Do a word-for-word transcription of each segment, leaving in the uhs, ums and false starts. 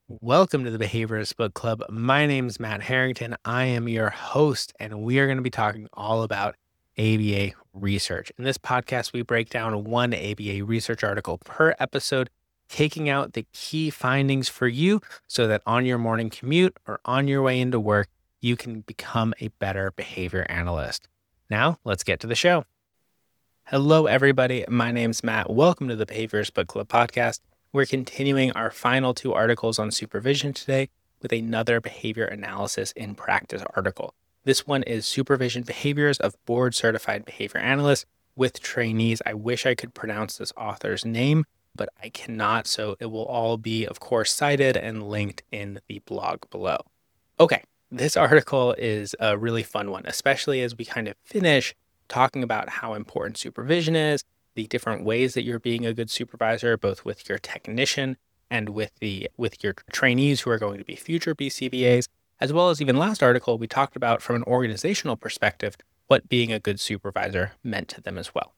Welcome to the Behaviorist Book Club. My name is Matt Harrington. I am your host, and we are going to be talking all about A B A research. In this podcast, we break down one A B A research article per episode, taking out the key findings for you so that on your morning commute or on your way into work, you can become a better behavior analyst. Now, let's get to the show. Hello, everybody. My name's Matt. Welcome to the Behaviorist Book Club podcast. We're continuing our final two articles on supervision today with another behavior analysis in practice article. This one is Supervision Behaviors of Board Certified Behavior Analysts with Trainees. I wish I could pronounce this author's name, but I cannot, so it will all be, of course, cited and linked in the blog below. Okay, this article is a really fun one, especially as we kind of finish talking about how important supervision is, the different ways that you're being a good supervisor, both with your technician and with the with your trainees who are going to be future B C B As, as well as even last article, we talked about from an organizational perspective, what being a good supervisor meant to them as well.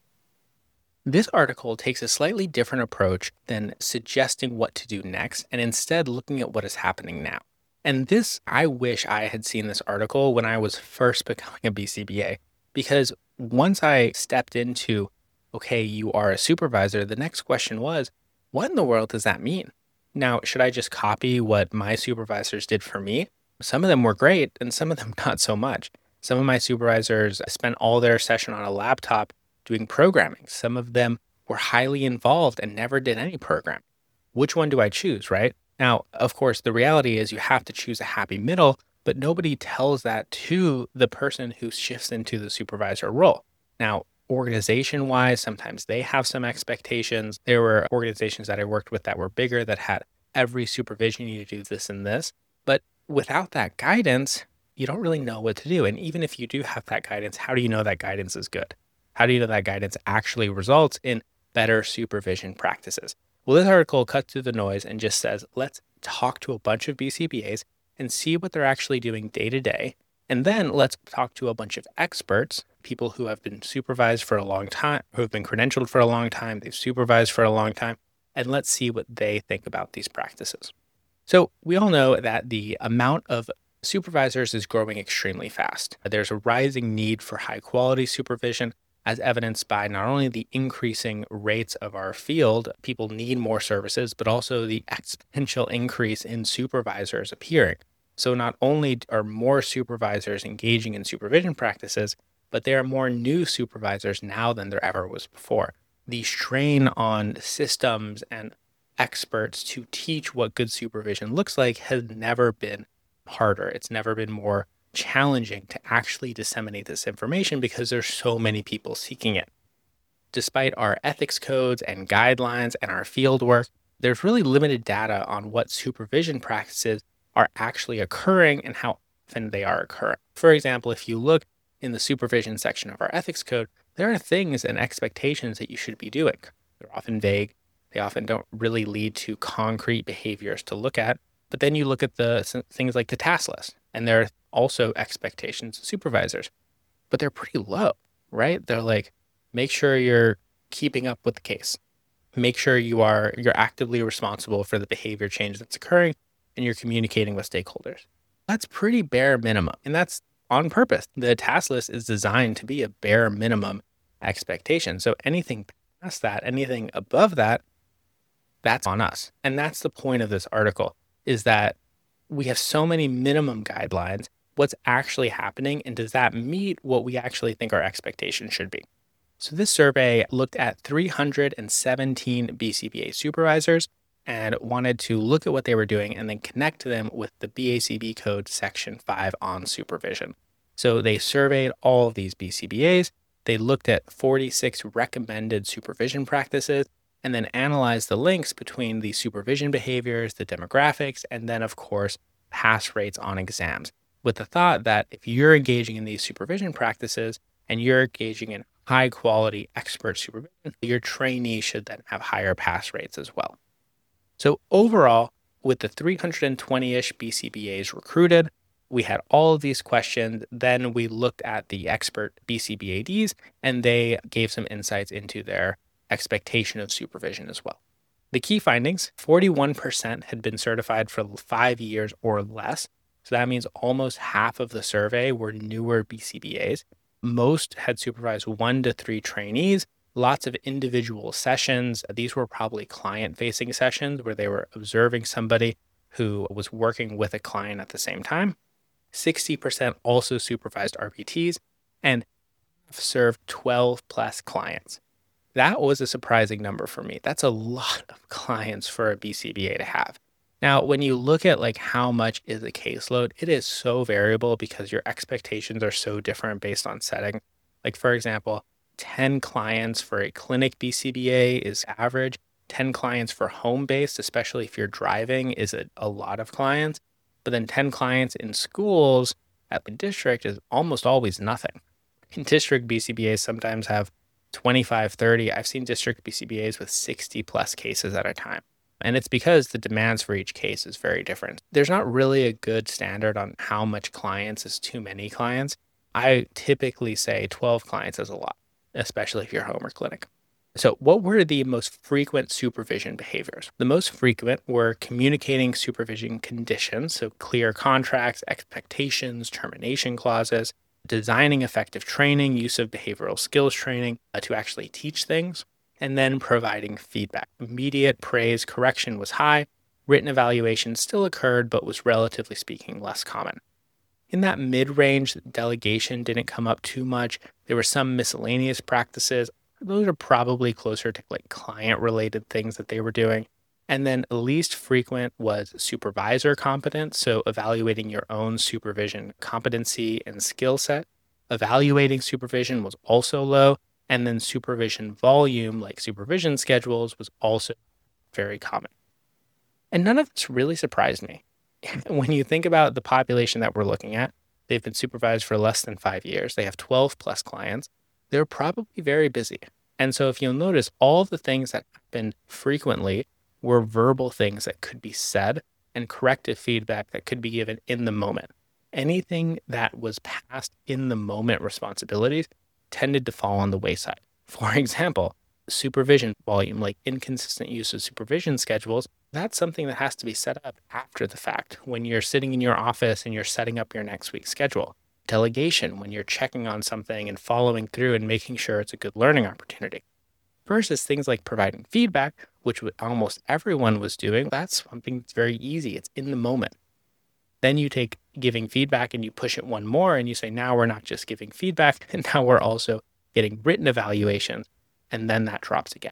This article takes a slightly different approach than suggesting what to do next, and instead looking at what is happening now. And this, I wish I had seen this article when I was first becoming a B C B A, because once I stepped into okay, you are a supervisor, the next question was, what in the world does that mean? Now, should I just copy what my supervisors did for me? Some of them were great and some of them not so much. Some of my supervisors spent all their session on a laptop doing programming. Some of them were highly involved and never did any programming. Which one do I choose, right? Now, of course, the reality is you have to choose a happy middle, but nobody tells that to the person who shifts into the supervisor role. Now, organization-wise, sometimes they have some expectations. There were organizations that I worked with that were bigger that had every supervision, you need to do this and this. But without that guidance, you don't really know what to do. And even if you do have that guidance, how do you know that guidance is good? How do you know that guidance actually results in better supervision practices? Well, this article cuts through the noise and just says, let's talk to a bunch of B C B As and see what they're actually doing day to day. And then let's talk to a bunch of experts, people who have been supervised for a long time, who have been credentialed for a long time, they've supervised for a long time, and let's see what they think about these practices. So we all know that the amount of supervisors is growing extremely fast. There's a rising need for high quality supervision, as evidenced by not only the increasing rates of our field, people need more services, but also the exponential increase in supervisors appearing. So not only are more supervisors engaging in supervision practices, but there are more new supervisors now than there ever was before. The strain on systems and experts to teach what good supervision looks like has never been harder. It's never been more challenging to actually disseminate this information because there's so many people seeking it. Despite our ethics codes and guidelines and our field work, there's really limited data on what supervision practices are actually occurring and how often they are occurring. For example, if you look in the supervision section of our ethics code, there are things and expectations that you should be doing. They're often vague. They often don't really lead to concrete behaviors to look at. But then you look at the things like the task list, and there are also expectations of supervisors, but they're pretty low, right? They're like, make sure you're keeping up with the case. Make sure you are you're actively responsible for the behavior change that's occurring, and you're communicating with stakeholders. That's pretty bare minimum, and that's on purpose. The task list is designed to be a bare minimum expectation. So anything past that, anything above that, that's on us. And that's the point of this article, is that we have so many minimum guidelines. What's actually happening, and does that meet what we actually think our expectation should be? So this survey looked at three hundred seventeen B C B A supervisors and wanted to look at what they were doing and then connect them with the B A C B code section five on supervision. So they surveyed all of these B C B As, they looked at forty-six recommended supervision practices, and then analyzed the links between the supervision behaviors, the demographics, and then of course, pass rates on exams, with the thought that if you're engaging in these supervision practices and you're engaging in high quality expert supervision, your trainee should then have higher pass rates as well. So overall, with the three hundred twenty-ish B C B As recruited, we had all of these questions. Then we looked at the expert B C B A Ds, and they gave some insights into their expectation of supervision as well. The key findings, forty-one percent had been certified for five years or less. So that means almost half of the survey were newer B C B As. Most had supervised one to three trainees, lots of individual sessions. These were probably client-facing sessions where they were observing somebody who was working with a client at the same time. sixty percent also supervised R P Ts and served twelve plus clients. That was a surprising number for me. That's a lot of clients for a B C B A to have. Now, when you look at like how much is a caseload, it is so variable because your expectations are so different based on setting. Like for example, ten clients for a clinic B C B A is average. ten clients for home-based, especially if you're driving, is a, a lot of clients. But then ten clients in schools at the district is almost always nothing. In district B C B As sometimes have twenty-five, thirty. I've seen district B C B As with sixty plus cases at a time. And it's because the demands for each case is very different. There's not really a good standard on how much clients is too many clients. I typically say twelve clients is a lot, especially if you're home or clinic. So what were the most frequent supervision behaviors? The most frequent were communicating supervision conditions, so clear contracts, expectations, termination clauses, designing effective training, use of behavioral skills training uh, to actually teach things, and then providing feedback. Immediate praise correction was high. Written evaluation still occurred, but was relatively speaking less common. In that mid-range, delegation didn't come up too much. There were some miscellaneous practices. Those are probably closer to like client-related things that they were doing. And then least frequent was supervisor competence, so evaluating your own supervision competency and skill set. Evaluating supervision was also low, and then supervision volume, like supervision schedules, was also very common. And none of this really surprised me. When you think about the population that we're looking at, they've been supervised for less than five years. They have twelve plus clients. They're probably very busy. And so if you'll notice, all of the things that happened frequently were verbal things that could be said and corrective feedback that could be given in the moment. Anything that was past in the moment responsibilities tended to fall on the wayside. For example, supervision volume, like inconsistent use of supervision schedules, that's something that has to be set up after the fact when you're sitting in your office and you're setting up your next week's schedule. Delegation, when you're checking on something and following through and making sure it's a good learning opportunity. Versus things like providing feedback, which almost everyone was doing, that's something that's very easy. It's in the moment. Then you take giving feedback and you push it one more and you say, now we're not just giving feedback, and now we're also getting written evaluations, and then that drops again.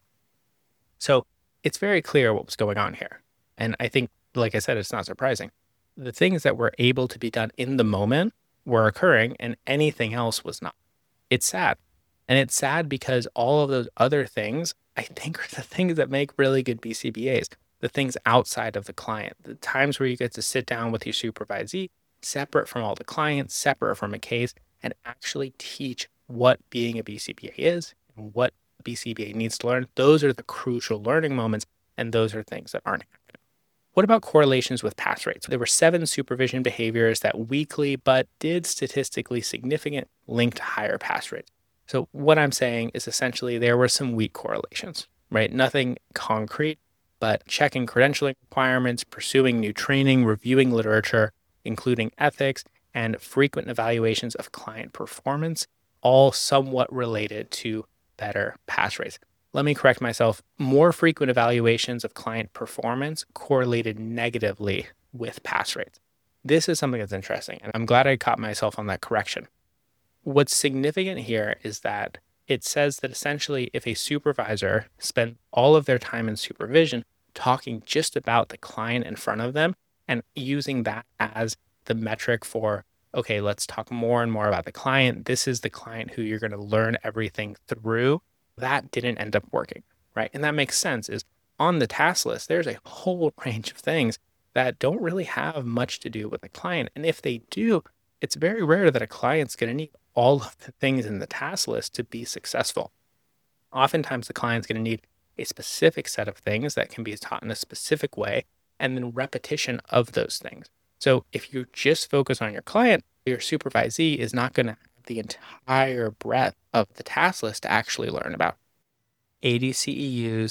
So it's very clear what was going on here. And I think, like I said, it's not surprising. The things that were able to be done in the moment were occurring and anything else was not. It's sad. And it's sad because all of those other things, I think, are the things that make really good B C B As, the things outside of the client, the times where you get to sit down with your supervisee, separate from all the clients, separate from a case, and actually teach what being a B C B A is and what B C B A needs to learn. Those are the crucial learning moments, and those are things that aren't happening. What about correlations with pass rates? There were seven supervision behaviors that weakly, but did statistically significant link to higher pass rates. So what I'm saying is essentially there were some weak correlations, right? Nothing concrete, but checking credentialing requirements, pursuing new training, reviewing literature, including ethics, and frequent evaluations of client performance, all somewhat related to better pass rates. Let me correct myself. More frequent evaluations of client performance correlated negatively with pass rates. This is something that's interesting, and I'm glad I caught myself on that correction. What's significant here is that it says that essentially if a supervisor spent all of their time in supervision talking just about the client in front of them and using that as the metric for, okay, let's talk more and more about the client. This is the client who you're going to learn everything through. That didn't end up working, right? And that makes sense is on the task list, there's a whole range of things that don't really have much to do with the client. And if they do, it's very rare that a client's going to need all of the things in the task list to be successful. Oftentimes, the client's going to need a specific set of things that can be taught in a specific way, and then repetition of those things. So if you just focus on your client, your supervisee is not going to have the entire breadth of the task list to actually learn about. eighty C E Us,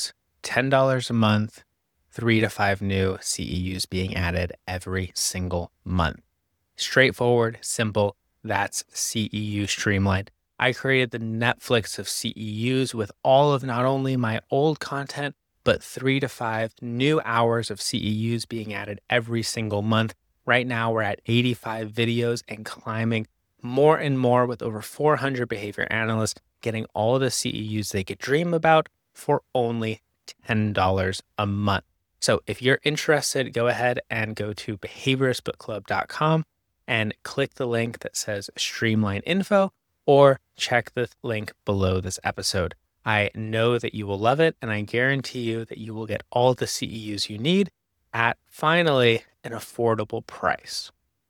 ten dollars a month, three to five new C E Us being added every single month. Straightforward, simple. That's C E U Streamlined. I created the Netflix of C E Us with all of not only my old content, but three to five new hours of C E Us being added every single month. Right now, we're at eighty-five videos and climbing more and more with over four hundred behavior analysts getting all of the C E Us they could dream about for only ten dollars a month. So if you're interested, go ahead and go to behaviorist book club dot com and click the link that says Streamline Info, or check the link below this episode. I know that you will love it, and I guarantee you that you will get all the C E Us you need at finally an affordable price.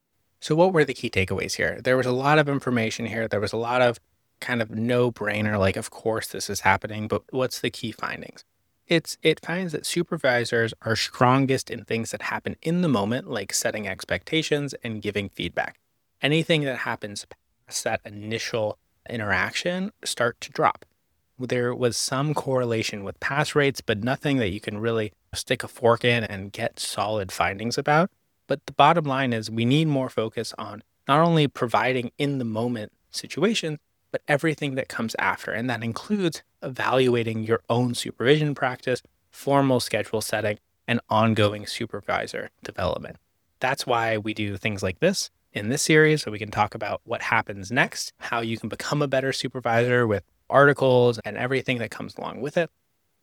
So what were the key takeaways here? There was a lot of information here. There was a lot of kind of no-brainer, like, of course this is happening, but what's the key findings? It's It finds that supervisors are strongest in things that happen in the moment, like setting expectations and giving feedback. Anything that happens past that initial interaction start to drop. There was some correlation with pass rates, but nothing that you can really stick a fork in and get solid findings about. But the bottom line is we need more focus on not only providing in the moment situation, but everything that comes after. And that includes evaluating your own supervision practice, formal schedule setting, and ongoing supervisor development. That's why we do things like this in this series, so we can talk about what happens next, how you can become a better supervisor with articles and everything that comes along with it,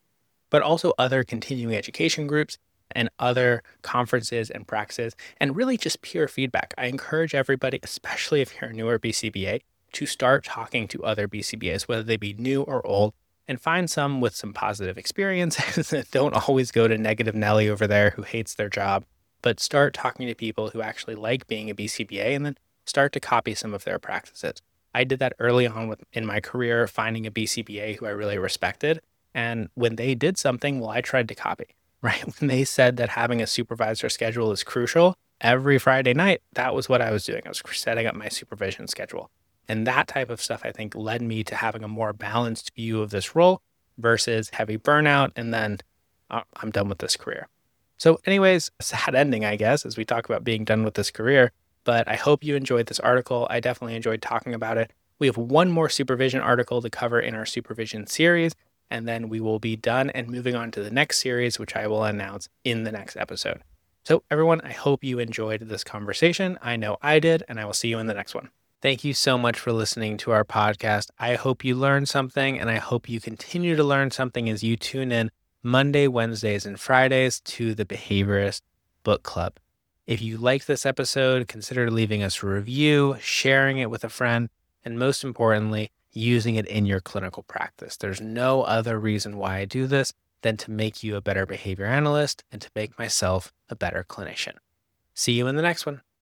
but also other continuing education groups and other conferences and practices, and really just peer feedback. I encourage everybody, especially if you're a newer B C B A, to start talking to other B C B As, whether they be new or old, and find some with some positive experiences. Don't always go to negative Nelly over there who hates their job, but start talking to people who actually like being a B C B A, and then start to copy some of their practices. I did that early on with, in my career, finding a B C B A who I really respected. And when they did something, well, I tried to copy, right? When they said that having a supervisor schedule is crucial, every Friday night, that was what I was doing. I was setting up my supervision schedule. And that type of stuff, I think, led me to having a more balanced view of this role versus heavy burnout. And then uh, I'm done with this career. So anyways, sad ending, I guess, as we talk about being done with this career. But I hope you enjoyed this article. I definitely enjoyed talking about it. We have one more supervision article to cover in our supervision series, and then we will be done and moving on to the next series, which I will announce in the next episode. So everyone, I hope you enjoyed this conversation. I know I did, and I will see you in the next one. Thank you so much for listening to our podcast. I hope you learned something, and I hope you continue to learn something as you tune in Monday, Wednesdays, and Fridays to the Behaviorist Book Club. If you liked this episode, consider leaving us a review, sharing it with a friend, and most importantly, using it in your clinical practice. There's no other reason why I do this than to make you a better behavior analyst and to make myself a better clinician. See you in the next one.